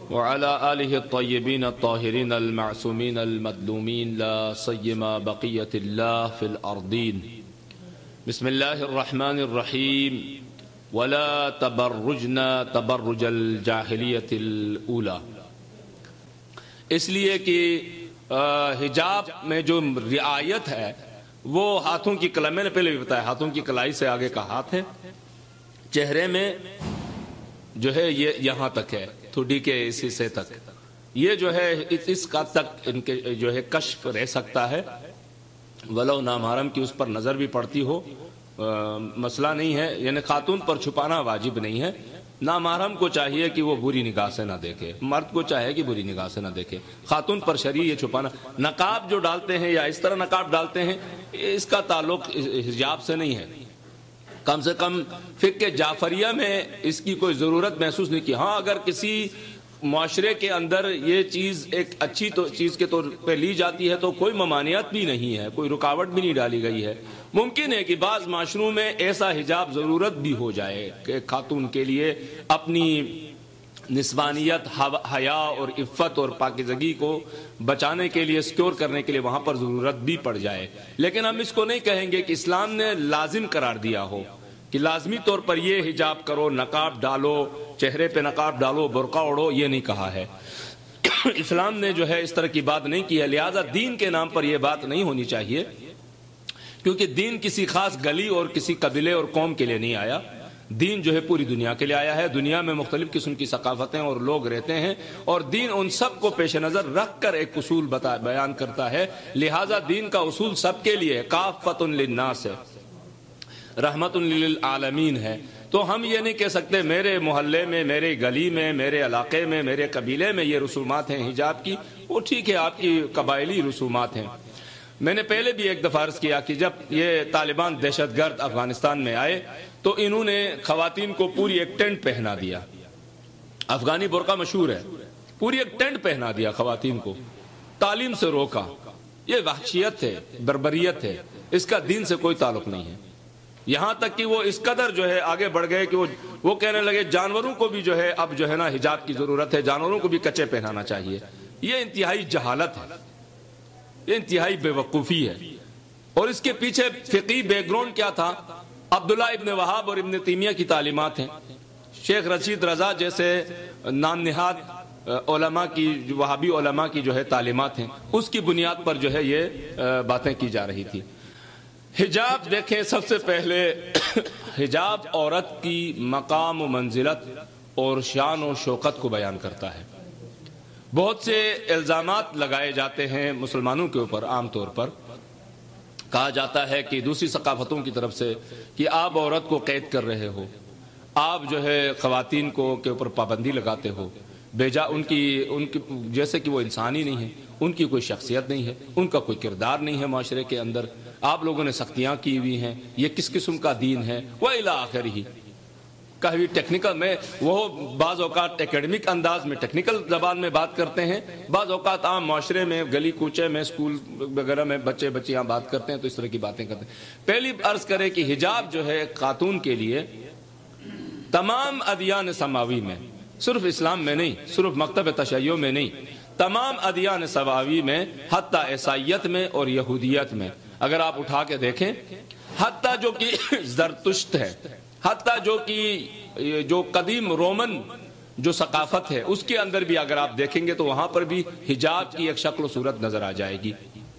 وعلى آله الطيبين الطاهرين المعصومين المظلومين لا سيما بقية الله في الأرضين. بسم الله الرحمن الرحيم. ولا تبرجنا تبرج الجاهلية الأولى. اس لیے کہ حجاب میں جو رعایت ہے وہ ہاتھوں کی کلائی، میں نے پہلے بھی بتایا، ہاتھوں کی کلائی سے آگے کا ہاتھ ہے، چہرے میں جو ہے یہ یہاں تک ہے، ٹھڈی کے اس حصے تک، یہ جو ہے اس کا تک ان کے جو ہے کشف رہ سکتا ہے، ولو نامحرم کی اس پر نظر بھی پڑتی ہو مسئلہ نہیں ہے، یعنی خاتون پر چھپانا واجب نہیں ہے، نامحرم کو چاہیے کہ وہ بری نگاہ سے نہ دیکھے، مرد کو چاہیے کہ بری نگاہ سے نہ دیکھے، خاتون پر شرعی یہ چھپانا، نقاب جو ڈالتے ہیں یا اس طرح نقاب ڈالتے ہیں اس کا تعلق حجاب سے نہیں ہے، کم سے کم فقہ جعفریہ میں اس کی کوئی ضرورت محسوس نہیں کی۔ ہاں اگر کسی معاشرے کے اندر یہ چیز ایک اچھی چیز کے طور پہ لی جاتی ہے تو کوئی ممانعت بھی نہیں ہے، کوئی رکاوٹ بھی نہیں ڈالی گئی ہے، ممکن ہے کہ بعض معاشروں میں ایسا حجاب ضرورت بھی ہو جائے کہ خاتون کے لیے اپنی نسوانیت، حیا اور عفت اور پاکیزگی کو بچانے کے لیے، سکیور کرنے کے لیے وہاں پر ضرورت بھی پڑ جائے، لیکن ہم اس کو نہیں کہیں گے کہ اسلام نے لازم قرار دیا ہو کہ لازمی طور پر یہ حجاب کرو، نقاب ڈالو، چہرے پہ نقاب ڈالو، برقع اوڑھو، یہ نہیں کہا ہے۔ اسلام نے جو ہے اس طرح کی بات نہیں کی ہے، لہذا دین کے نام پر یہ بات نہیں ہونی چاہیے، کیونکہ دین کسی خاص گلی اور کسی قبیلے اور قوم کے لیے نہیں آیا، دین جو ہے پوری دنیا کے لیے آیا ہے، دنیا میں مختلف قسم کی ثقافتیں اور لوگ رہتے ہیں اور دین ان سب کو پیش نظر رکھ کر ایک اصول بیان کرتا ہے، لہذا دین کا اصول سب کے لیے کافۃ للناس ہے، رحمت للعالمین ہے۔ تو ہم یہ نہیں کہہ سکتے میرے محلے میں، میرے گلی میں، میرے علاقے میں، میرے قبیلے میں یہ رسومات ہیں حجاب کی، وہ ٹھیک ہے آپ کی قبائلی رسومات ہیں۔ میں نے پہلے بھی ایک دفعہ عرض کیا کہ جب یہ طالبان دہشت گرد افغانستان میں آئے تو انہوں نے خواتین کو پوری ایک ٹینٹ پہنا دیا، افغانی برقع مشہور ہے، پوری ایک ٹینٹ پہنا دیا خواتین کو، تعلیم سے روکا، یہ وحشیت ہے، بربریت ہے، اس کا دین سے کوئی تعلق نہیں ہے۔ یہاں تک کہ وہ اس قدر جو ہے آگے بڑھ گئے کہ وہ کہنے لگے جانوروں کو بھی جو ہے اب جو ہے نا حجاب کی ضرورت ہے، جانوروں کو بھی کچے پہنانا چاہیے۔ یہ انتہائی جہالت ہے، یہ انتہائی بے وقوفی ہے، اور اس کے پیچھے فقہی بیک گراؤنڈ کیا تھا؟ عبداللہ ابن وہاب اور ابن تیمیہ کی تعلیمات ہیں، شیخ رشید رضا جیسے نام نہاد علماء کی، وہابی علماء کی جو ہے تعلیمات ہیں، اس کی بنیاد پر جو ہے یہ باتیں کی جا رہی تھی۔ حجاب دیکھیں، سب سے پہلے حجاب عورت کی مقام و منزلت اور شان و شوکت کو بیان کرتا ہے۔ بہت سے الزامات لگائے جاتے ہیں مسلمانوں کے اوپر، عام طور پر کہا جاتا ہے کہ دوسری ثقافتوں کی طرف سے کہ آپ عورت کو قید کر رہے ہو، آپ جو ہے خواتین کو کے اوپر پابندی لگاتے ہو، بیجا ان کی جیسے کہ وہ انسان ہی نہیں ہے، ان کی کوئی شخصیت نہیں ہے، ان کا کوئی کردار نہیں ہے معاشرے کے اندر، آپ لوگوں نے سختیاں کی ہوئی ہیں، یہ کس قسم کا دین ہے، وَإِلَىٰ آخِرِهِ۔ کبھی ٹیکنیکل میں وہ بعض اوقات اکیڈمک انداز میں ٹیکنیکل زبان میں بات کرتے ہیں، بعض اوقات عام معاشرے میں گلی کوچے میں اسکول وغیرہ میں بچے بچیاں بات کرتے ہیں تو اس طرح کی باتیں کرتے ہیں۔ پہلی عرض کرے کہ حجاب جو ہے خاتون کے لیے تمام ادیان سماوی میں، صرف اسلام میں نہیں، صرف مکتب تشیع میں نہیں، تمام ادیان سماوی میں، حتیٰ عیسائیت میں اور یہودیت میں اگر آپ اٹھا کے دیکھیں، حتیٰ جو کہ زرتشت ہے، حتیٰ جو قدیم رومن جو ثقافت ہے اس کے اندر بھی اگر آپ دیکھیں گے تو وہاں پر بھی حجاب کی ایک شکل و صورت نظر آ جائے گی۔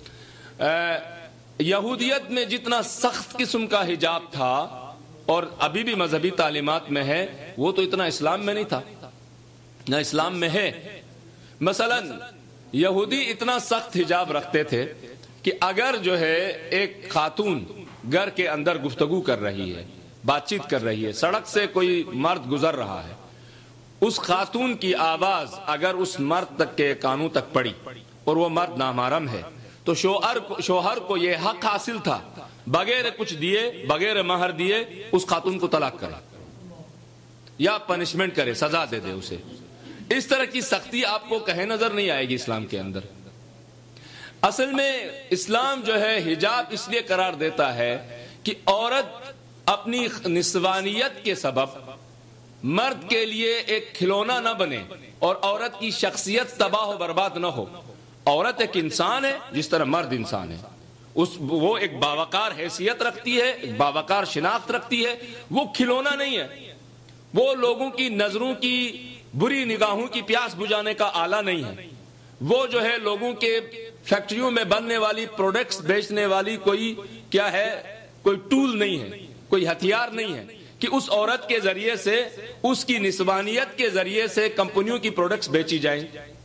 یہودیت میں جتنا سخت قسم کا حجاب تھا اور ابھی بھی مذہبی تعلیمات میں ہے، وہ تو اتنا اسلام میں نہیں تھا، نہ اسلام میں ہے۔ مثلا یہودی اتنا سخت حجاب رکھتے تھے کہ اگر جو ہے ایک خاتون گھر کے اندر گفتگو کر رہی ہے، بات چیت کر رہی ہے، سڑک سے کوئی مرد گزر رہا ہے، اس خاتون کی آواز اگر اس مرد تک کے کانوں تک پڑی اور وہ مرد نامحرم ہے تو شوہر کو یہ حق حاصل تھا بغیر کچھ دیے، بغیر مہر دیے اس خاتون کو طلاق کرے یا پنشمنٹ کرے، سزا دے دے اسے۔ اس طرح کی سختی آپ کو کہیں نظر نہیں آئے گی اسلام کے اندر۔ اصل میں اسلام جو ہے حجاب اس لیے قرار دیتا ہے کہ عورت اپنی نسوانیت کے سبب مرد کے لیے ایک کھلونا نہ بنے اور عورت کی شخصیت تباہ و برباد نہ ہو. عورت ایک انسان ہے جس طرح مرد انسان ہے. وہ ایک باوقار حیثیت رکھتی ہے, ایک باوقار شناخت رکھتی ہے. وہ کھلونا نہیں ہے, وہ لوگوں کی نظروں کی بری نگاہوں کی پیاس بجھانے کا آلہ نہیں ہے. وہ جو ہے لوگوں کے فیکٹریوں میں بننے والی پروڈکٹس بیچنے والی کوئی کیا ہے, کوئی ٹول نہیں ہے, کوئی ہتھیار نہیں ہے کہ اس عورت کے ذریعے سے, اس کی نسوانیت کے ذریعے سے کمپنیوں کی پروڈکٹس بیچی جائیں.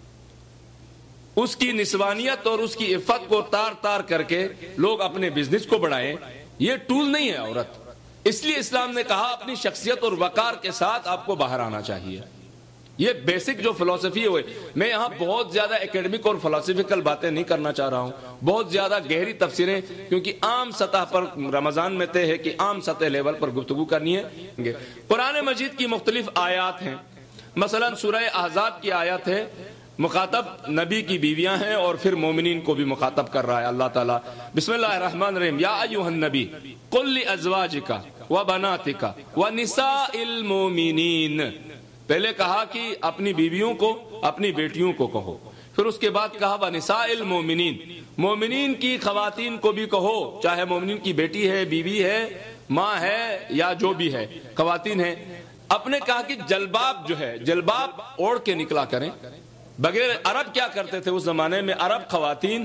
اس کی نسوانیت اور اس کی عفت کو تار تار کر کے لوگ اپنے بزنس کو بڑھائیں. یہ ٹول نہیں ہے عورت. اس لیے اسلام نے کہا اپنی شخصیت اور وقار کے ساتھ آپ کو باہر آنا چاہیے. یہ بیسک جو فلسفی ہے. میں یہاں بہت زیادہ ایکیڈمک اور فلسفیکل باتیں نہیں کرنا چاہ رہا ہوں, بہت زیادہ گہری تفسیریں, کیونکہ عام سطح پر رمضان میں طے ہے کہ عام سطح لیول پر گفتگو کرنی ہے. قرآن مجید کی مختلف آیات ہیں. مثلا سورہ احزاب کی آیت ہے, مخاطب نبی کی بیویاں ہیں اور پھر مومنین کو بھی مخاطب کر رہا ہے اللہ تعالیٰ. بسم اللہ الرحمن الرحیم. یا ایھا النبی قل لازواجک وبناتک ونساء المؤمنین. پہلے کہا کہ اپنی بیویوں کو, اپنی بیٹیوں کو کہو, پھر اس کے بعد کہا ونساء المؤمنین, مومنین کی خواتین کو بھی کہو, چاہے مومنین کی بیٹی ہے, بیوی ہے, ماں ہے یا جو بھی ہے, خواتین ہیں. اپنے کہا کہ جلباب جو ہے, جلباب اوڑھ کے نکلا کریں. بغیر عرب کیا کرتے تھے اس زمانے میں, عرب خواتین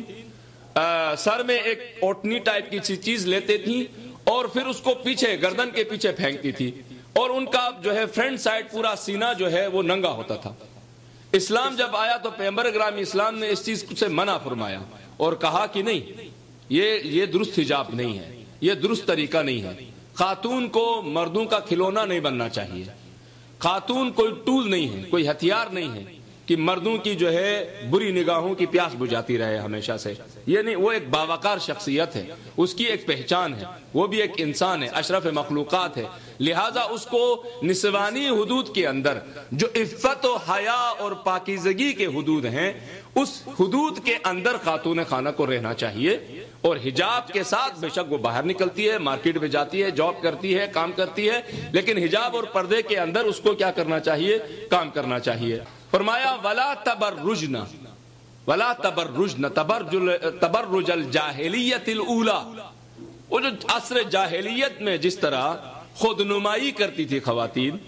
سر میں ایک اوٹنی ٹائپ کی چیز لیتے تھیں اور پھر اس کو پیچھے گردن کے پیچھے پھینکتی تھی, اور ان کا جو ہے فرنٹ سائڈ پورا سینہ جو ہے وہ ننگا ہوتا تھا. اسلام جب آیا تو پیغمبر گرامی اسلام نے اس چیز سے منع فرمایا اور کہا کہ نہیں, یہ درست حجاب نہیں ہے, یہ درست طریقہ نہیں ہے. خاتون کو مردوں کا کھلونا نہیں بننا چاہیے. خاتون کوئی ٹول نہیں ہے, کوئی ہتھیار نہیں ہے کہ مردوں کی جو ہے بری نگاہوں کی پیاس بجھاتی رہے ہمیشہ سے. یہ نہیں, وہ ایک باوقار شخصیت ہے, اس کی ایک پہچان ہے, وہ بھی ایک انسان ہے, اشرف مخلوقات ہے. لہذا اس کو نسوانی حدود کے اندر جو عفت و حیا اور پاکیزگی کے حدود ہیں, اس حدود کے اندر خاتون خانہ کو رہنا چاہیے. اور حجاب کے ساتھ بے شک وہ باہر نکلتی ہے, مارکیٹ میں جاتی ہے, جاب کرتی ہے, کام کرتی ہے, لیکن حجاب اور پردے کے اندر اس کو کیا کرنا چاہیے, کام کرنا چاہیے. فرمایا ولا تبرجن, ولا تبرجن تبرج الجاہلیت الاولی. وہ جو عصر جاہلیت میں جس طرح خود نمائی کرتی تھی خواتین,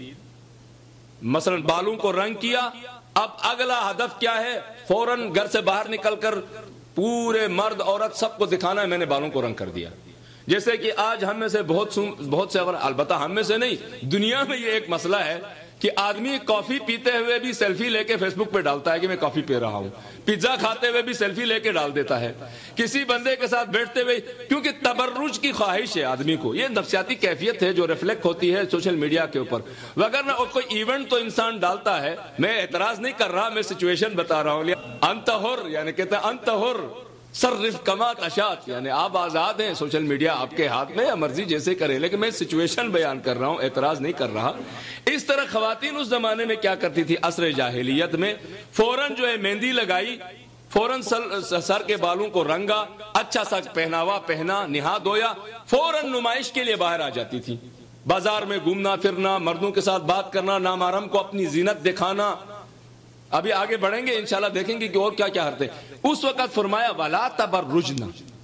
مثلا بالوں کو رنگ کیا, اب اگلا ہدف کیا ہے, فوراً گھر سے باہر نکل کر پورے مرد عورت سب کو دکھانا ہے میں نے بالوں کو رنگ کر دیا. جیسے کہ آج ہم میں سے بہت سے, البتہ ہم میں سے نہیں, دنیا میں یہ ایک مسئلہ ہے کہ آدمی کافی پیتے ہوئے بھی سیلفی لے کے فیس بک پہ ڈالتا ہے کہ میں کافی پی رہا ہوں, پیزا کھاتے ہوئے بھی سیلفی لے کے ڈال دیتا ہے, کسی بندے کے ساتھ بیٹھتے ہوئے, کیونکہ تبرج کی خواہش ہے آدمی کو. یہ نفسیاتی کیفیت ہے جو ریفلیکٹ ہوتی ہے سوشل میڈیا کے اوپر. وگرنہ کوئی ایونٹ تو انسان ڈالتا ہے, میں اعتراض نہیں کر رہا, میں سچویشن بتا رہا ہوں. انت حر, یعنی کہتے ہیں انت حر صرف کما تشاء, یعنی آپ آزاد ہیں, سوشل میڈیا آپ کے ہاتھ میں, یا مرضی جیسے کرے, لیکن میں سچویشن بیان کر رہا ہوں, اعتراض نہیں کر رہا. اس طرح خواتین اس زمانے میں کیا کرتی تھی عصر جاہلیت میں, فوراً جو ہے مہندی لگائی, فوراً سر کے بالوں کو رنگا, اچھا سا پہناوا پہنا, نہا دھویا, فوراً نمائش کے لیے باہر آ جاتی تھی. بازار میں گھومنا پھرنا, مردوں کے ساتھ بات کرنا, نامحرم کو اپنی زینت دکھانا. ابھی آگے بڑھیں گے انشاءاللہ, دیکھیں گے کہ اور کیا کیا حرتے. اس وقت فرمایا ولا تبرجن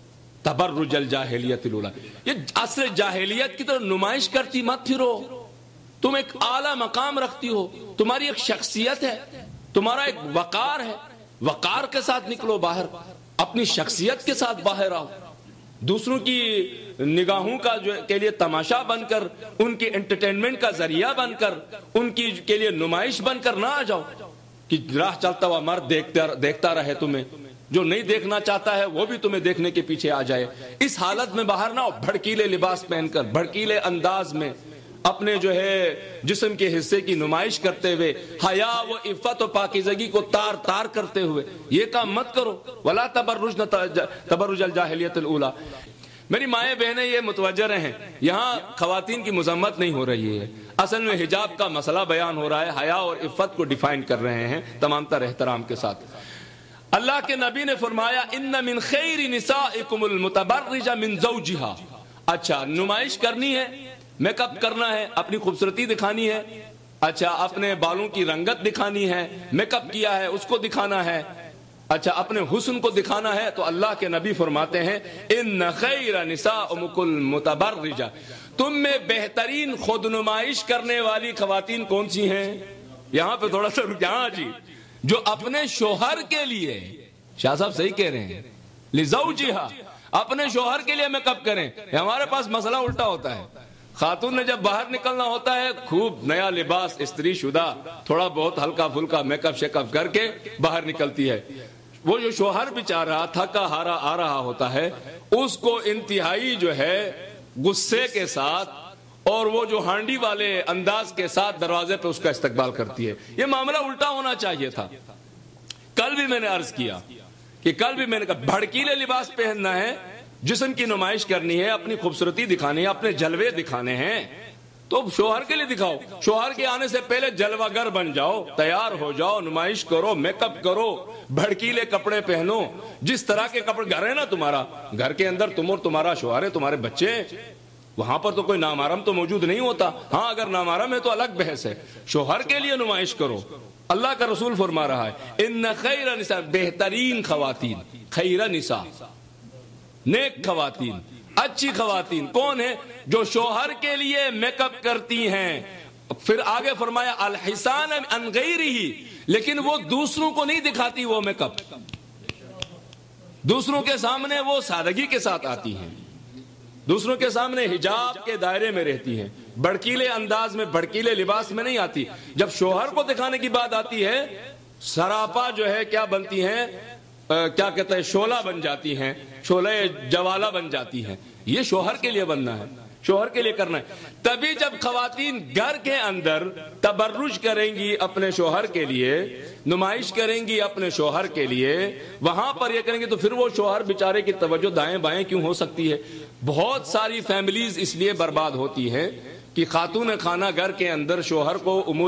تبرج الجاہلیت الاولی, یہ عصر جاہلیت کی طرح نمائش کرتی مت پھرو. تم ایک اعلیٰ مقام رکھتی ہو, تمہاری ایک شخصیت ہے, تمہارا ایک وقار ہے, وقار کے ساتھ نکلو باہر, اپنی شخصیت کے ساتھ باہر آؤ. دوسروں کی نگاہوں کا جو کے لیے تماشا بن کر, ان کی انٹرٹینمنٹ کا ذریعہ بن کر, ان کی کے لیے نمائش بن کر نہ آ جاؤ کہ راہ چلتا ہوا مرد دیکھتا رہے تمہیں, جو نہیں دیکھنا چاہتا ہے وہ بھی تمہیں دیکھنے کے پیچھے آ جائے. اس حالت میں باہر نہ ہو, بھڑکیلے لباس پہن کر, بھڑکیلے انداز میں اپنے جو ہے جسم کے حصے کی نمائش کرتے ہوئے, حیا و عفت و پاکیزگی کو تار تار کرتے ہوئے یہ کام مت کرو. ولا تبرجن تبرج الجاہلیت الاولی. میری مائیں بہنیں یہ متوجہ رہیں, یہاں خواتین کی مذمت نہیں ہو رہی ہے, اصل میں حجاب کا مسئلہ بیان ہو رہا ہے, حیا اور عفت کو ڈیفائن کر رہے ہیں تمام تر احترام کے ساتھ. اللہ کے نبی نے فرمایا ان من خیر نسائکم المتبرج من زوجها. اچھا, نمائش کرنی ہے, میک اپ کرنا ہے, اپنی خوبصورتی دکھانی ہے, اچھا اپنے بالوں کی رنگت دکھانی ہے، میک اپ کیا ہے اس کو دکھانا ہے، اچھا اپنے حسن کو دکھانا ہے، تو اللہ کے نبی فرماتے ہیں ان خیر نساءکم المتبرجہ، تم میں بہترین خود نمائش کرنے والی خواتین کون سی ہیں؟ یہاں پہ تھوڑا سا یہاں جی، جو اپنے شوہر کے لیے، شاہ صاحب صحیح کہہ رہے ہیں، لزوجہا، اپنے شوہر کے لیے میک اپ کریں۔ ہمارے پاس مسئلہ الٹا ہوتا ہے، خاتون نے جب باہر نکلنا ہوتا ہے خوب نیا لباس استری شدہ تھوڑا بہت ہلکا پھلکا میک اپ شیک اپ کر کے باہر نکلتی ہے، وہ جو شوہر بیچارہ تھکا ہارا آ رہا ہوتا ہے اس کو انتہائی جو ہے غصے کے ساتھ اور وہ جو ہانڈی والے انداز کے ساتھ دروازے پہ اس کا استقبال کرتی ہے۔ یہ معاملہ الٹا ہونا چاہیے تھا۔ کل بھی میں نے عرض کیا کہ کہا بھڑکیلے لباس پہننا ہے، جسم کی نمائش کرنی ہے، اپنی خوبصورتی دکھانی ہے، اپنے جلوے دکھانے ہیں تو شوہر کے لیے دکھاؤ۔ شوہر کے آنے سے پہلے جلوہ گر بن جاؤ، تیار ہو جاؤ، نمائش کرو، میک اپ کرو، بھڑکیلے کپڑے پہنو، جس طرح کے کپڑے۔ گھر ہے نا تمہارا، گھر کے اندر تم اور تمہارا شوہر ہے، تمہارے بچے، وہاں پر تو کوئی نامحرم تو موجود نہیں ہوتا۔ ہاں اگر نامحرم ہے تو الگ بحث ہے، شوہر کے لیے نمائش کرو۔ اللہ کا رسول فرما رہا ہے ان خیر نساء، بہترین خواتین، خیر نساء، نیک خواتین، اچھی خواتین کون ہیں؟ جو شوہر کے لیے میک اپ کرتی ہیں۔ پھر آگے فرمایا الحسان عن غیرہ، لیکن وہ دوسروں کو نہیں دکھاتی وہ میک اپ، دوسروں کے سامنے وہ سادگی کے ساتھ آتی ہیں، دوسروں کے سامنے حجاب کے دائرے میں رہتی ہیں، بھڑکیلے انداز میں، بھڑکیلے لباس میں نہیں آتی۔ جب شوہر کو دکھانے کی بات آتی ہے سراپا جو ہے کیا بنتی ہیں، کیا کہتے ہیں، شعلہ بن جاتی ہیں، شعلہ جوالہ بن جاتی ہیں۔ یہ شوہر کے لیے بننا ہے، شوہر کے لیے کرنا ہے۔ تبھی جب خواتین گھر کے اندر تبرج کریں گی اپنے شوہر کے لیے، نمائش کریں گی اپنے شوہر کے لیے، وہاں پر یہ کریں گے تو پھر وہ شوہر بیچارے کی توجہ دائیں بائیں کیوں ہو سکتی ہے؟ بہت ساری فیملیز اس لیے برباد ہوتی ہیں کہ خاتون خانہ گھر کے اندر شوہر کو امور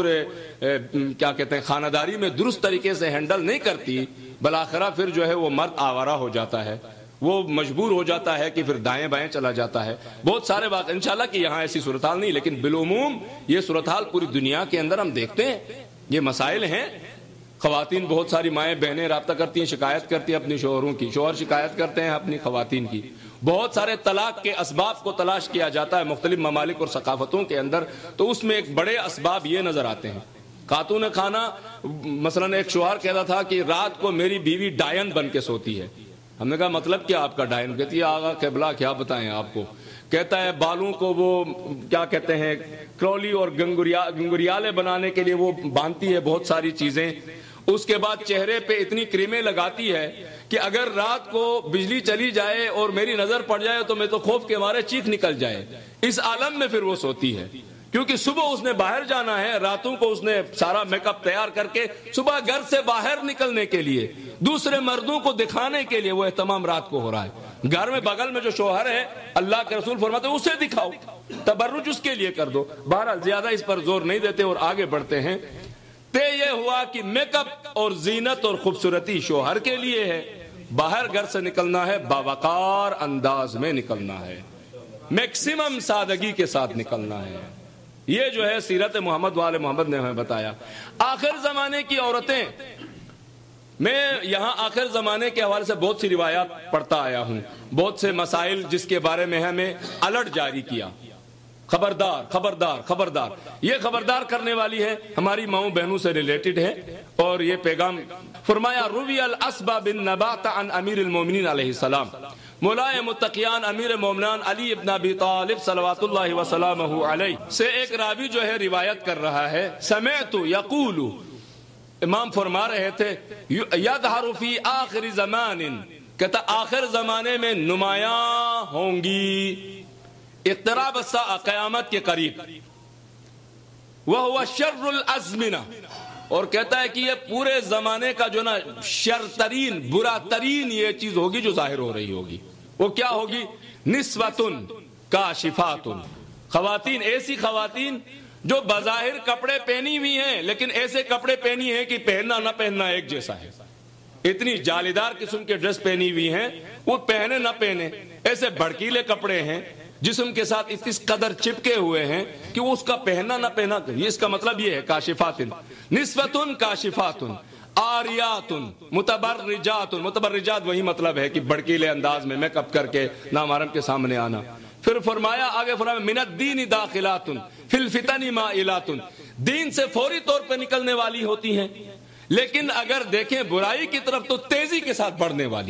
کیا کہتے ہیں خانہ داری میں درست طریقے سے ہینڈل نہیں کرتی، بالآخرہ پھر جو ہے وہ مرد آوارہ ہو جاتا ہے، وہ مجبور ہو جاتا ہے کہ پھر دائیں بائیں چلا جاتا ہے۔ بہت سارے بات انشاءاللہ کہ یہاں ایسی صورتحال نہیں، لیکن بالعموم یہ صورتحال پوری دنیا کے اندر ہم دیکھتے ہیں، یہ مسائل ہیں۔ خواتین بہت ساری مائیں بہنیں رابطہ کرتی ہیں، شکایت کرتی ہیں اپنی شوہروں کی، شوہر شکایت کرتے ہیں اپنی خواتین کی۔ بہت سارے طلاق کے اسباب کو تلاش کیا جاتا ہے مختلف ممالک اور ثقافتوں کے اندر، تو اس میں ایک بڑے اسباب یہ نظر آتے ہیں۔ خاتون خانہ مثلا ایک شوہر کہتا تھا کہ رات کو میری بیوی ڈائن بن کے سوتی ہے۔ ہم نے کہا مطلب کیا آپ کا ڈائن؟ کہتی ہے آغا قبلہ کیا بتائیں آپ کو، کہتا ہے بالوں کو وہ کیا کہتے ہیں کرولی اور گنگریالے بنانے کے لیے وہ باندھتی ہے بہت ساری چیزیں، اس کے بعد چہرے پہ اتنی کریمیں لگاتی ہے کہ اگر رات کو بجلی چلی جائے اور میری نظر پڑ جائے تو میں تو خوف کے مارے چیخ نکل جائے۔ اس عالم میں پھر وہ سوتی ہے، کیونکہ صبح اس نے باہر جانا ہے، راتوں کو اس نے سارا میک اپ تیار کر کے صبح گھر سے باہر نکلنے کے لیے، دوسرے مردوں کو دکھانے کے لیے وہ اہتمام رات کو ہو رہا ہے۔ گھر میں بغل میں جو شوہر ہے اللہ کے رسول فرماتے ہیں اسے دکھاؤ، تبرج اس کے لیے کر دو۔ بہرحال زیادہ اس پر زور نہیں دیتے اور آگے بڑھتے ہیں۔ تے یہ ہوا کہ میک اپ اور زینت اور خوبصورتی شوہر کے لیے ہے، باہر گھر سے نکلنا ہے باوقار انداز میں نکلنا ہے، میکسیمم سادگی کے ساتھ نکلنا ہے۔ یہ جو ہے سیرت محمد وآل محمد نے ہمیں بتایا۔ آخر زمانے کی عورتیں، میں یہاں آخر زمانے کے حوالے سے بہت سی روایات پڑھتا آیا ہوں، بہت سے مسائل جس کے بارے میں ہمیں الرٹ جاری کیا، خبردار خبردار خبردار۔ یہ خبردار کرنے والی ہے ہماری ماؤں بہنوں سے ریلیٹڈ ہے، اور یہ پیغام فرمایا روی الاسبا بن نبات عن امیر المومنین علیہ السلام، مولائے متقیان امیر مومنان علی ابن ابی طالب صلوات اللہ وسلامہ علیہ سے ایک راوی جو ہے روایت کر رہا ہے، سمعت یقول، امام فرما رہے تھے، یظہر فی آخر زمان، کہتا آخر زمانے میں نمایاں ہوں گی، اقتراب الساعہ، قیامت کے قریب، وہو شر الازمنہ، اور کہتا ہے کہ یہ پورے زمانے کا جو نا شر ترین برا ترین یہ چیز ہوگی جو ظاہر ہو رہی ہوگی۔ وہ کیا ہوگی؟ نسوۃ کاشفات، خواتین، ایسی خواتین جو بظاہر کپڑے پہنی ہوئی ہیں لیکن ایسے کپڑے پہنی ہیں کہ پہننا نہ پہننا ایک جیسا ہے، اتنی جالیدار قسم کے ڈریس پہنی ہوئی ہیں، وہ پہنے نہ پہنے، ایسے بھڑکیلے کپڑے ہیں، جسم کے ساتھ اس قدر چپکے ہوئے ہیں کہ وہ اس کا پہننا نہ پہنا. یہ اس کا مطلب یہ ہے کاشفات نسوۃ کاشفات آریات متبرجات. متبرجات وہی مطلب ہے کہ بڑکیلے انداز میں میک اپ کر کے نامحرم کے سامنے آنا. پھر فرمایا آگے فرمایا من الدین داخلات فی الفتن مائلات. دین سے فوری طور پہ نکلنے والی ہوتی ہیں، لیکن اگر دیکھیں برائی کی طرف تو تیزی کے ساتھ بڑھنے والی.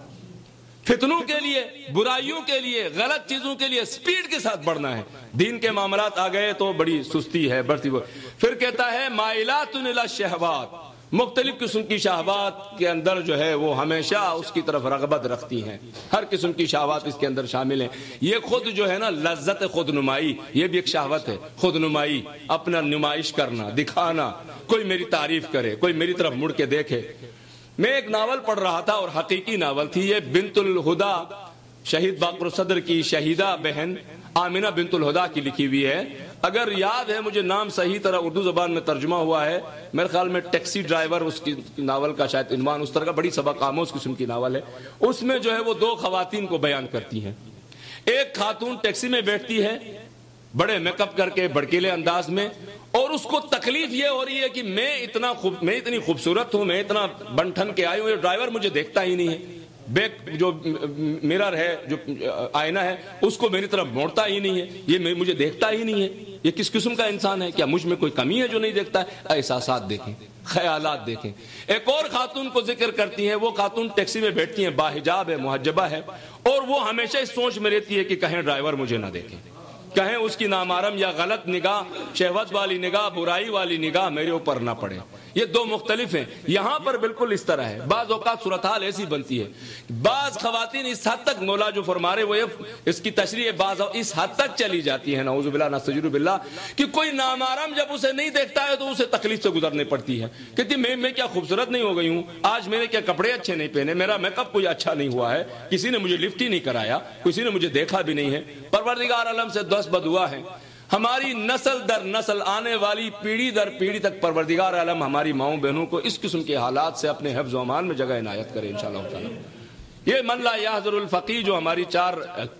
فتنوں کے لیے، برائیوں کے لیے، غلط چیزوں کے لیے سپیڈ کے ساتھ بڑھنا ہے. دین کے معاملات آ گئے تو بڑی سستی ہے، بڑھتی وہ. پھر کہتا ہے مائلات الی الشہوات. مختلف قسم کی شہوات کے اندر جو ہے وہ ہمیشہ اس کی طرف رغبت رکھتی ہیں. ہر قسم کی شہوات اس کے اندر شامل ہیں. یہ خود جو ہے نا لذت خود نمائی، یہ بھی ایک شہوت ہے. خود نمائی، اپنا نمائش کرنا، دکھانا، کوئی میری تعریف کرے، کوئی میری طرف مڑ کے دیکھے. میں ایک ناول پڑھ رہا تھا اور حقیقی ناول تھی یہ. بنت الہدا، شہید باقر الصدر کی شہیدہ بہن آمنہ بنت الہدا کی لکھی ہوئی ہے. اگر یاد ہے مجھے نام صحیح طرح اردو زبان میں ترجمہ ہوا ہے، میرے خیال میں ٹیکسی ڈرائیور اس کی ناول کا شاید عنوان اس طرح کا، بڑی سبق آموز قسم کی ناول ہے. اس میں جو ہے وہ دو خواتین کو بیان کرتی ہیں. ایک خاتون ٹیکسی میں بیٹھتی ہے بڑے میک اپ کر کے بڑکیلے انداز میں، اور اس کو تکلیف یہ ہو رہی ہے کہ میں اتنی خوبصورت ہوں، میں اتنا بن ٹھن کے آئی ہوں، یہ ڈرائیور مجھے دیکھتا ہی نہیں ہے. بیک جو مرر ہے، جو آئینہ ہے، اس کو میری طرف موڑتا ہی نہیں ہے. یہ مجھے دیکھتا ہی نہیں ہے. یہ کس قسم کا انسان ہے؟ کیا مجھ میں کوئی کمی ہے جو نہیں دیکھتا ہے؟ احساسات دیکھیں، خیالات دیکھیں. ایک اور خاتون کو ذکر کرتی ہیں. وہ خاتون ٹیکسی میں بیٹھتی ہیں، باحجاب ہے، محجبہ ہے، اور وہ ہمیشہ اس سوچ میں رہتی ہے کہ کہیں ڈرائیور مجھے نہ دیکھیں، کہیں اس کی نامحرم یا غلط نگاہ، شہوت والی نگاہ، برائی والی نگاہ میرے اوپر نہ پڑے. یہ دو مختلف ہیں. یہاں پر بالکل اس طرح ہے. بعض اوقات صورتحال ایسی بنتی ہے، بعض خواتین اس حد تک مولا جو فرما رہے وہ اس کی تشریح بعض اس حد تک چلی جاتی ہے، نعوذ باللہ نستعوذ باللہ، کہ کوئی نامحرم جب اسے نہیں دیکھتا ہے تو اسے تکلیف سے گزرنے پڑتی ہے. کہتی میں کیا خوبصورت نہیں ہو گئی ہوں آج، میں نے کیا کپڑے اچھے نہیں پہنے، میرا میک اپ کوئی اچھا نہیں ہوا ہے، کسی نے مجھے لفٹ ہی نہیں کرایا، کسی نے مجھے دیکھا بھی نہیں ہے. پروردگار عالم سے دست بدعا ہے ہماری نسل در نسل، آنے والی پیڑھی در پیڑھی تک پروردگار عالم ہماری ماؤں بہنوں کو اس قسم کے حالات سے اپنے حفظ و امان میں جگہ عنایت کرے انشاءاللہ تعالی. یہ من لا یحضر الفقیہ جو ہماری 4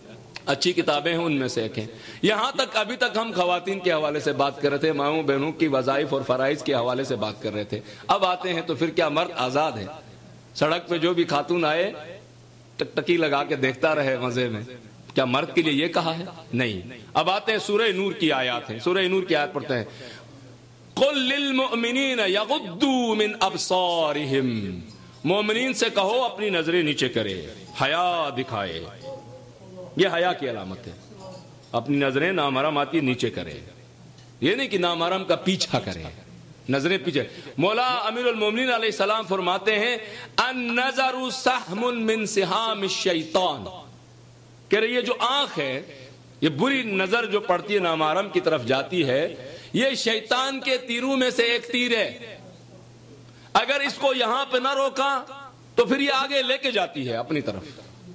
اچھی کتابیں ہیں ان میں سے ایک ہیں. یہاں تک ابھی تک ہم خواتین کے حوالے سے بات کر رہے تھے، ماؤں بہنوں کی وظائف اور فرائض کے حوالے سے بات کر رہے تھے. اب آتے ہیں تو پھر کیا مرد آزاد ہے؟ سڑک پہ جو بھی خاتون آئے ٹکٹکی لگا کے دیکھتا رہے مزے میں، کیا مرد کے لیے یہ کہا ہے؟ نہیں. اب آتے ہیں سورہ نور کی آیات ہیں. سورہ نور کی آیات پڑھتے ہیں. قل للمؤمنین یغضوا من ابصارہم. مومنین سے کہو اپنی نظریں نیچے کرے، حیا دکھائے. یہ حیا کی علامت ہے. اپنی نظریں نامحرم آتی نیچے کرے. یہ نہیں کہ نامحرم کا پیچھا کرے، نظریں پیچھے. مولا امیر المومنین علیہ السلام فرماتے ہیں النظر سہم من سہام الشیطان، کہ یہ جو آنکھ ہے، یہ بری نظر جو پڑتی ہے نامحرم کی طرف جاتی ہے، یہ شیطان کے تیروں میں سے ایک تیر ہے. اگر اس کو یہاں پہ نہ روکا تو پھر یہ آگے لے کے جاتی ہے اپنی طرف.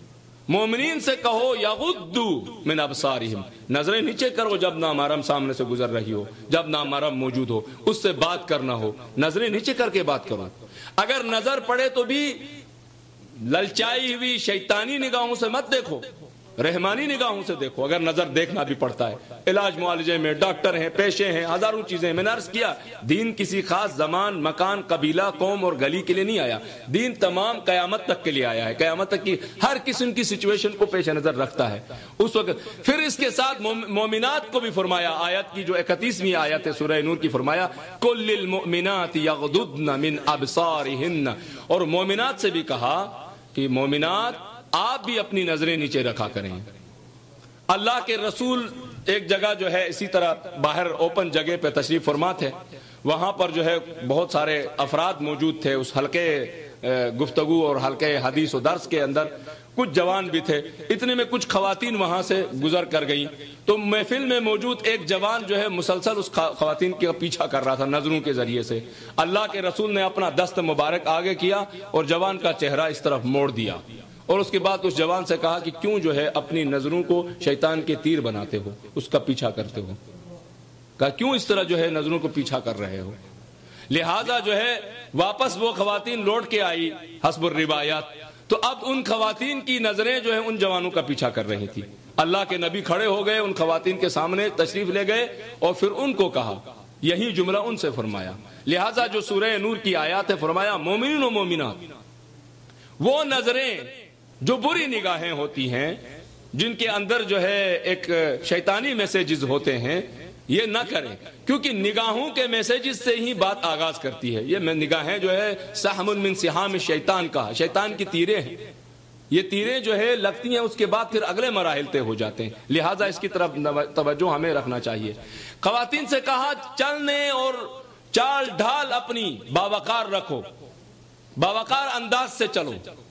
مومنین سے کہو یغضوا من ابصارہم، نظریں نیچے کرو جب نامحرم سامنے سے گزر رہی ہو، جب نامحرم موجود ہو، اس سے بات کرنا ہو، نظریں نیچے کر کے بات کرو. اگر نظر پڑے تو بھی للچائی ہوئی شیطانی نگاہوں سے مت دیکھو، رحمانی نگاہوں سے دیکھو. اگر نظر دیکھنا بھی پڑتا ہے، علاج معالجے میں ڈاکٹر ہیں، پیشے ہیں، ہزاروں چیزیں. میں نے عرض کیا دین کسی خاص زمان، مکان، قبیلہ، قوم اور گلی کے لیے نہیں آیا. دین تمام قیامت تک کے لیے آیا ہے. قیامت تک کی ہر قسم کی سچویشن کو پیش نظر رکھتا ہے اس وقت. پھر اس کے ساتھ مومنات کو بھی فرمایا. آیت کی جو 31ویں آیت ہے سورہ نور کی، فرمایا قل للمؤمنات یغضضن من ابصارہن. اور مومنات سے بھی کہا کہ مومنات آپ بھی اپنی نظریں نیچے رکھا کریں. اللہ کے رسول ایک جگہ جو ہے اسی طرح باہر اوپن جگہ پہ تشریف فرما تھے. وہاں پر جو ہے بہت سارے افراد موجود تھے اس حلقے گفتگو اور حلقے حدیث و درس کے اندر. کچھ جوان بھی تھے. اتنے میں کچھ خواتین وہاں سے گزر کر گئیں تو محفل میں موجود ایک جوان جو ہے مسلسل اس خواتین کا پیچھا کر رہا تھا نظروں کے ذریعے سے. اللہ کے رسول نے اپنا دست مبارک آگے کیا اور جوان کا چہرہ اس طرف موڑ دیا، اور اس کے بعد اس جوان سے کہا کہ کیوں جو ہے اپنی نظروں کو شیطان کے تیر بناتے ہو، اس کا پیچھا کرتے ہو. کہا کیوں اس طرح جو ہے نظروں کو پیچھا کر رہے ہو. لہذا جو ہے واپس وہ خواتین لوٹ کے آئی حسب الروایات. تو اب ان خواتین کی نظریں جو ہیں ان جوانوں کا پیچھا کر رہی تھی. اللہ کے نبی کھڑے ہو گئے ان خواتین کے سامنے، تشریف لے گئے اور پھر ان کو کہا، یہی جملہ ان سے فرمایا۔ لہٰذا جو سورہ نور کی آیات ہے، فرمایا مومنین و مومنات، وہ نظریں جو بری نگاہیں ہوتی ہیں، جن کے اندر جو ہے ایک شیطانی میسیجز ہوتے ہیں، یہ نہ کریں، کیونکہ نگاہوں کے میسیجز سے ہی بات آغاز کرتی ہے۔ یہ نگاہیں جو ہے سہم من سہام شیطان کا، شیطان کی تیریں ہیں، یہ تیریں جو ہے لگتی ہیں، اس کے بعد پھر اگلے مراحل طے ہو جاتے ہیں۔ لہٰذا اس کی طرف توجہ ہمیں رکھنا چاہیے۔ خواتین سے کہا چلنے اور چال ڈھال اپنی باوقار رکھو، باوقار انداز سے چلو،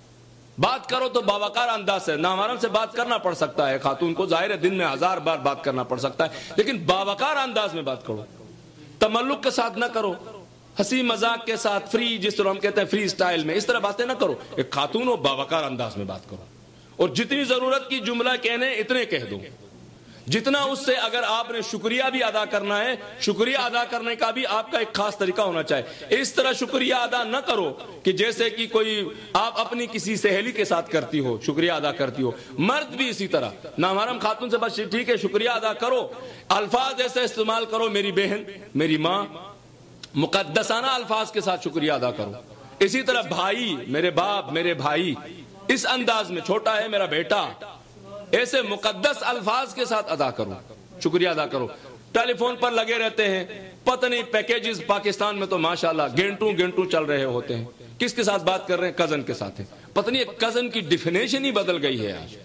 بات کرو تو باوقار انداز سے۔ نامحرم سے بات کرنا پڑ سکتا ہے خاتون کو، ظاہر ہے دن میں 1000 بار بات کرنا پڑ سکتا ہے، لیکن باوقار انداز میں بات کرو، تملق کے ساتھ نہ کرو، ہنسی مذاق کے ساتھ، فری، جس طرح ہم کہتے ہیں فری سٹائل میں، اس طرح باتیں نہ کرو۔ ایک خاتون ہو باوقار انداز میں بات کرو، اور جتنی ضرورت کی جملہ کہنے اتنے کہہ دو، جتنا اس سے اگر آپ نے شکریہ بھی ادا کرنا ہے، شکریہ ادا کرنے کا بھی آپ کا ایک خاص طریقہ ہونا چاہیے۔ اس طرح شکریہ ادا نہ کرو کہ جیسے کہ کوئی آپ اپنی کسی سہیلی کے ساتھ کرتی ہو، شکریہ ادا کرتی ہو۔ مرد بھی اسی طرح، نامحرم خاتون سے بس ٹھیک ہے شکریہ ادا کرو، الفاظ ایسے استعمال کرو، میری بہن، میری ماں، مقدسانہ الفاظ کے ساتھ شکریہ ادا کرو۔ اسی طرح بھائی، میرے باپ، میرے بھائی، اس انداز میں، چھوٹا ہے میرا بیٹا، ایسے مقدس الفاظ کے ساتھ ادا کرو، شکریہ ادا کرو۔ ٹیلی فون پر لگے رہتے ہیں، پتہ نہیں پیکیجز پاکستان میں تو ماشاءاللہ گھنٹوں چل رہے ہوتے ہیں، کس کے ساتھ بات کر رہے ہیں؟ کزن کے ساتھ ہیں۔ پتہ نہیں کزن کی ڈیفینیشن ہی بدل گئی ہے آج۔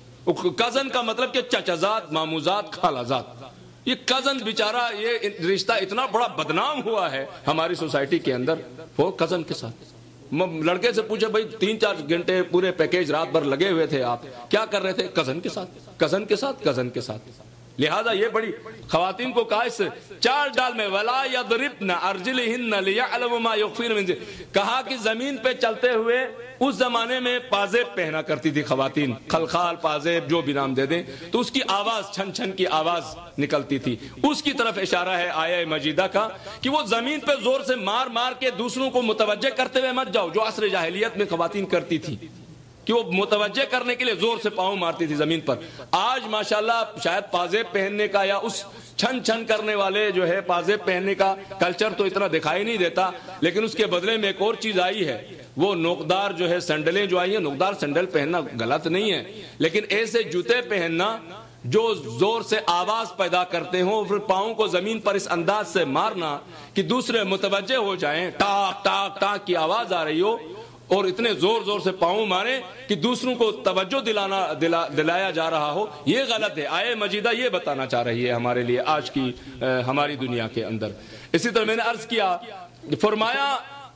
کزن کا مطلب کہ چچازاد، ماموزاد، خالازاد۔ یہ کزن بیچارہ، یہ رشتہ اتنا بڑا بدنام ہوا ہے ہماری سوسائٹی کے اندر، وہ کزن کے ساتھ۔ لڑکے سے پوچھے بھائی 3-4 گھنٹے پورے پیکیج رات بھر لگے ہوئے تھے، آپ کیا کر رہے تھے؟ کزن کے ساتھ، کزن کے ساتھ، کزن کے ساتھ۔ لہذا یہ بڑی خواتین کو کہا اس چال ڈال میں ولا یضربن ارجلہن لیعلم ما یخفین من زینتہن، کہا کہ زمین پہ چلتے ہوئے اس زمانے میں پازیب پہنا کرتی تھی خواتین، خلخال، پازیب، جو بھی نام دے دیں، تو اس کی آواز، چھن چھن کی آواز نکلتی تھی۔ اس کی طرف اشارہ ہے آیہ مجیدہ کا کہ وہ زمین پہ زور سے مار مار کے دوسروں کو متوجہ کرتے ہوئے مت جاؤ، جو عصر جاہلیت میں خواتین کرتی تھی کہ وہ متوجہ کرنے کے لیے زور سے پاؤں مارتی تھی زمین پر۔ آج ماشاءاللہ شاید پازیب پہننے کا یا اس چھن چھن کرنے والے جو ہے پازیب پہننے کا کلچر تو اتنا دکھائی نہیں دیتا، لیکن اس کے بدلے میں ایک اور چیز آئی ہے، وہ نوکدار جو ہے سینڈلیں جو آئی ہیں۔ نوکدار سینڈل پہننا غلط نہیں ہے، لیکن ایسے جوتے پہننا جو زور سے آواز پیدا کرتے ہوں، پھر پاؤں کو زمین پر اس انداز سے مارنا کہ دوسرے متوجہ ہو جائیں، ٹاک ٹاک ٹاک کی آواز آ رہی ہو، اور اتنے زور زور سے پاؤں مارے کہ دوسروں کو توجہ دلایا جا رہا ہو، یہ غلط ہے۔ آیہ مجیدہ یہ بتانا چاہ رہی ہے ہمارے لیے آج کی ہماری دنیا کے اندر۔ اسی طرح میں نے عرض کیا، فرمایا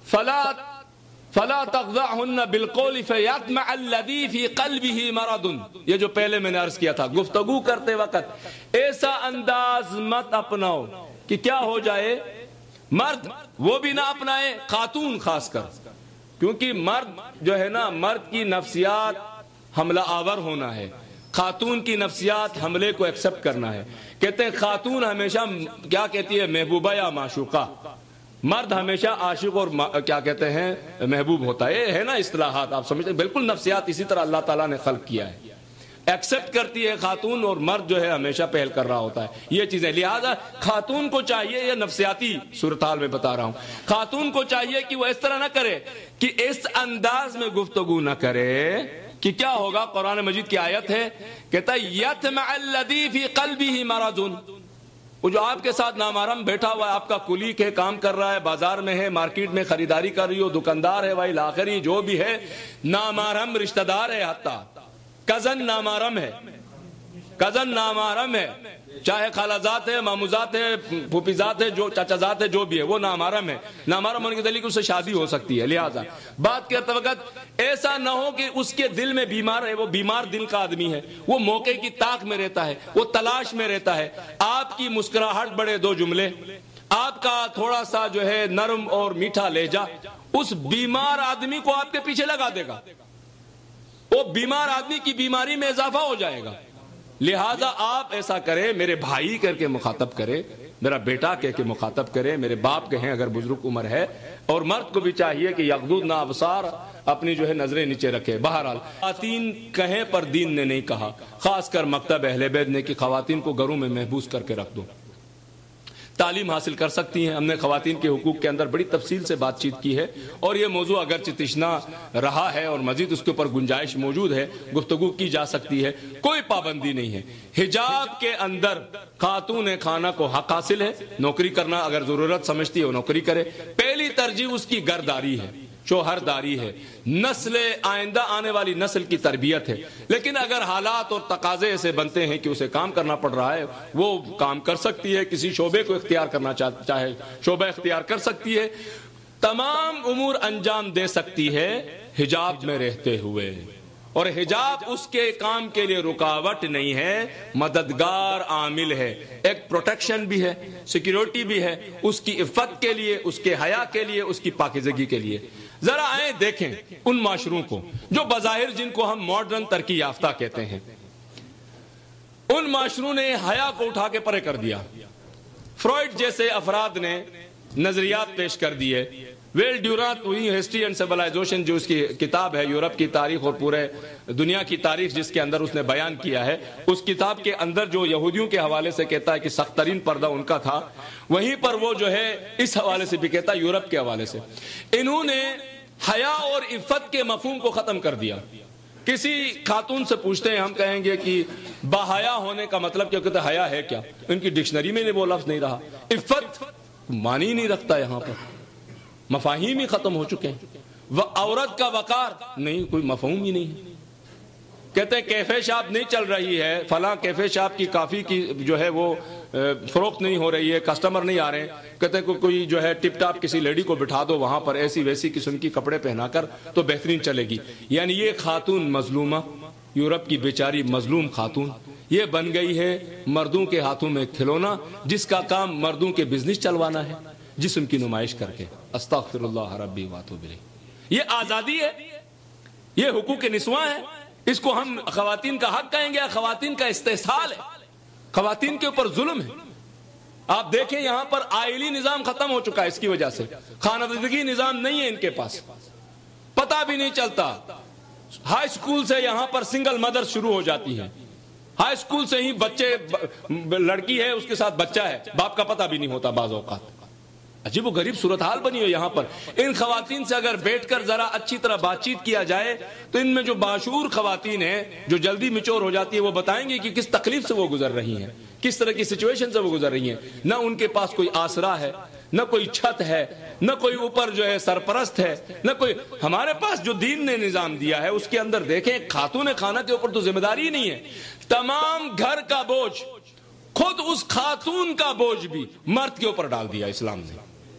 فلا تخضعن بالقول فیطمع الذی فی قلبہ مرض۔ یہ جو پہلے میں نے عرض کیا تھا، گفتگو کرتے وقت ایسا انداز مت اپناؤ کہ کیا ہو جائے، مرد وہ بھی نہ اپنائے، خاتون خاص کر، کیونکہ مرد جو ہے نا، مرد کی نفسیات حملہ آور ہونا ہے، خاتون کی نفسیات حملے کو ایکسپٹ کرنا ہے۔ کہتے ہیں خاتون ہمیشہ کیا کہتی ہے، محبوبہ یا معشوقہ، مرد ہمیشہ عاشق اور کیا کہتے ہیں، محبوب ہوتا ہے۔ یہ ہے نا اصطلاحات، آپ سمجھتے ہیں، بالکل نفسیات اسی طرح اللہ تعالیٰ نے خلق کیا ہے، ایکسپٹ کرتی ہے خاتون، اور مرد جو ہے ہمیشہ پہل کر رہا ہوتا ہے یہ چیزیں۔ لہذا خاتون کو چاہیے، یہ نفسیاتی صورتحال میں بتا رہا ہوں، خاتون کو چاہیے کہ وہ اس طرح نہ کرے، کہ اس انداز میں گفتگو نہ کرے کہ کیا ہوگا۔ قرآن مجید کی آیت ہے، کہتا ہے یطمع الذی فی قلبہ مرض، وہ جو آپ کے ساتھ نامحرم بیٹھا ہوا ہے، آپ کا کلیگ ہے، کام کر رہا ہے، بازار میں ہے، مارکیٹ میں خریداری کر رہی ہو، دکاندار ہے، بھائی لاخری جو بھی ہے، نامحرم رشتہ دار ہے، حتیٰ کزن نامحرم ہے، کزن نامحرم ہے، چاہے خالازات ہے، ماموزات ہے، پھوپھیزات ہے، جو چچازات ہے، جو بھی ہے، وہ نامحرم ہے۔ نامحرم ہونے کے دلیل اس سے شادی ہو سکتی ہے۔ لہذا بات کرتے وقت ایسا نہ ہو کہ اس کے دل میں بیمار ہے، وہ بیمار دل کا آدمی ہے، وہ موقع کی طاق میں رہتا ہے، وہ تلاش میں رہتا ہے۔ آپ کی مسکراہٹ بڑے دو جملے، آپ کا تھوڑا سا جو ہے نرم اور میٹھا لہجہ اس بیمار آدمی کو آپ کے پیچھے لگا دے گا، وہ بیمار آدمی کی بیماری میں اضافہ ہو جائے گا۔ لہٰذا آپ ایسا کریں، میرے بھائی کر کے مخاطب کرے، میرا بیٹا کہہ کے مخاطب کرے، میرے باپ کہیں اگر بزرگ عمر ہے، اور مرد کو بھی چاہیے کہ یغضضن ابصار، اپنی جو ہے نظریں نیچے رکھے۔ بہرحال خواتین کہیں پر دین نے نہیں کہا، خاص کر مکتب اہل بیت نے کہ خواتین کو گھروں میں محبوس کر کے رکھ دو، تعلیم حاصل کر سکتی ہیں۔ ہم نے خواتین کے حقوق کے اندر بڑی تفصیل سے بات چیت کی ہے، اور یہ موضوع اگرچہ تشنا رہا ہے اور مزید اس کے اوپر گنجائش موجود ہے، گفتگو کی جا سکتی ہے، کوئی پابندی نہیں ہے۔ حجاب کے اندر خاتون خانہ کو حق حاصل ہے، نوکری کرنا اگر ضرورت سمجھتی ہے وہ نوکری کرے، پہلی ترجیح اس کی گھرداری ہے، شوہرداری ہے، نسل آئندہ آنے والی نسل کی تربیت ہے۔ لیکن اگر حالات اور تقاضے ایسے بنتے ہیں کہ اسے کام کرنا پڑ رہا ہے، وہ کام کر سکتی ہے، کسی شعبے کو اختیار کرنا چاہے شعبہ اختیار کر سکتی ہے، تمام امور انجام دے سکتی ہے حجاب میں رہتے ہوئے، اور حجاب اس کے کام کے لیے رکاوٹ نہیں ہے، مددگار عامل ہے، ایک پروٹیکشن بھی ہے، سیکیورٹی بھی ہے، اس کی عفت کے لیے، اس کے حیا کے لیے، اس کی پاکیزگی کے لیے۔ ذرا آئیں دیکھیں ان معاشروں کو جو بظاہر جن کو ہم ماڈرن ترقی یافتہ کہتے ہیں، ان معاشروں نے حیا کو اٹھا کے پرے کر دیا۔ فرائڈ جیسے افراد نے نظریات پیش کر دیے، Will Durant history and civilisation جو اس کی کتاب ہے، یورپ کی تاریخ اور پورے دنیا کی تاریخ جس کے اندر اس نے بیان کیا ہے، اس کتاب کے اندر جو یہودیوں کے حوالے سے کہتا ہے کہ سخت ترین پردہ ان کا تھا، وہیں پر وہ جو ہے اس حوالے سے بھی کہتا ہے یورپ کے حوالے سے۔ انہوں نے حیا اور عفت کے مفہوم کو ختم کر دیا۔ کسی خاتون سے پوچھتے ہیں، ہم کہیں گے کہ باحیا ہونے کا مطلب کیا، کہتے ہیں حیا ہے کیا؟ ان کی ڈکشنری میں وہ لفظ نہیں رہا۔ عفت معنی نہیں رکھتا، یہاں پر مفاہیم ہی ختم ہو چکے ہیں۔ عورت کا وقار نہیں، کوئی مفہوم ہی نہیں ہے۔ کہتے ہیں کیفے شاپ نہیں چل رہی ہے، فلاں کیفے شاپ کی کافی کی جو ہے وہ فروخت نہیں ہو رہی ہے، کسٹمر نہیں آ رہے ہیں، کہتے ہیں کوئی جو ہے ٹپ ٹاپ کسی لیڈی کو بٹھا دو وہاں پر ایسی ویسی قسم کی کپڑے پہنا کر تو بہترین چلے گی۔ یعنی یہ خاتون مظلومہ، یورپ کی بیچاری مظلوم خاتون، یہ بن گئی ہے مردوں کے ہاتھوں میں کھلونا، جس کا کام مردوں کے بزنس چلوانا ہے، جسم کی نمائش کر کے۔ استغفر اللہ ربی واتوب الیہ۔ یہ آزادی ہے، یہ حقوق نسواں ہے، اس کو ہم خواتین کا حق کہیں گے، خواتین کا استحصال ہے، خواتین کے اوپر ظلم ہے۔ آپ دیکھیں یہاں پر آئلی نظام ختم ہو چکا ہے، اس کی وجہ سے خانوادگی نظام نہیں ہے ان کے پاس، پتہ بھی نہیں چلتا۔ ہائی اسکول سے یہاں پر سنگل مدر شروع ہو جاتی ہیں، ہائی اسکول سے ہی بچے، لڑکی ہے اس کے ساتھ بچہ ہے، باپ کا پتہ بھی نہیں ہوتا بعض اوقات۔ عجیب و غریب صورتحال بنی ہو یہاں پر۔ ان خواتین سے اگر بیٹھ کر ذرا اچھی طرح بات چیت کیا جائے تو ان میں جو باشعور خواتین ہیں جو جلدی میچور ہو جاتی ہے، وہ بتائیں گے کہ کس تکلیف سے وہ گزر رہی ہیں، کس طرح کی سچویشن سے وہ گزر رہی ہیں۔ نہ ان کے پاس کوئی آسرا ہے، نہ کوئی چھت ہے، نہ کوئی اوپر جو ہے سرپرست ہے، نہ کوئی۔ ہمارے پاس جو دین نے نظام دیا ہے اس کے اندر دیکھیں خاتون خانہ کے اوپر تو ذمہ داری ہی نہیں ہے، تمام گھر کا بوجھ، خود اس خاتون کا بوجھ بھی مرد کے اوپر ڈال دیا اسلام نے۔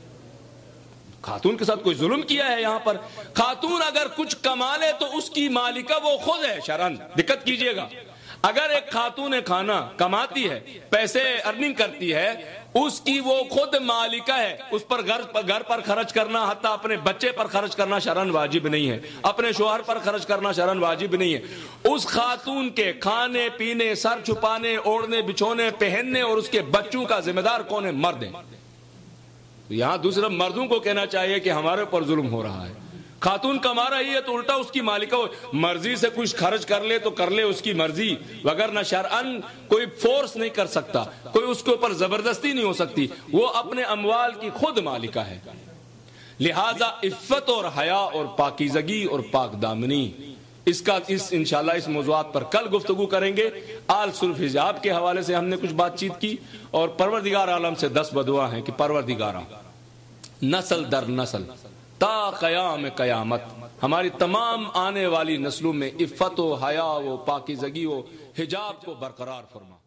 خاتون کے ساتھ کوئی ظلم کیا ہے یہاں پر؟ خاتون اگر کچھ کما لے تو اس کی مالکہ وہ خود ہے شرعاً، دقت کیجئے گا۔ اگر ایک خاتون خانہ کماتی ہے، پیسے ارننگ کرتی ہے، اس کی وہ خود مالکہ ہے، اس پر گھر پر خرچ کرنا، حتیٰ اپنے بچے پر خرچ کرنا شرعاً واجب نہیں ہے، اپنے شوہر پر خرچ کرنا شرعاً واجب نہیں ہے۔ اس خاتون کے کھانے پینے، سر چھپانے، اوڑھنے بچھونے، پہننے اور اس کے بچوں کا ذمہ دار کون ہے؟ مرد ہے۔ یہاں دوسرے مردوں کو کہنا چاہیے کہ ہمارے اوپر ظلم ہو رہا ہے۔ خاتون کما رہی ہے تو الٹا اس کی مالکہ مرضی سے کچھ خرچ کر لے تو کر لے، اس کی مرضی، وگرنہ شرعاً کوئی فورس نہیں کر سکتا، کوئی اس کے اوپر زبردستی نہیں ہو سکتی، وہ اپنے اموال کی خود مالکہ ہے۔ لہذا عفت اور حیا اور پاکیزگی اور پاک دامنی، انشاءاللہ اس موضوعات پر کل گفتگو کریں گے۔ آل سلف حجاب کے حوالے سے ہم نے کچھ بات چیت کی، اور پروردگار عالم سے 10 بدعا ہیں کہ پروردگارا نسل در نسل تا قیام قیامت ہماری تمام آنے والی نسلوں میں عفت و حیا و پاکیزگی و حجاب کو برقرار فرما۔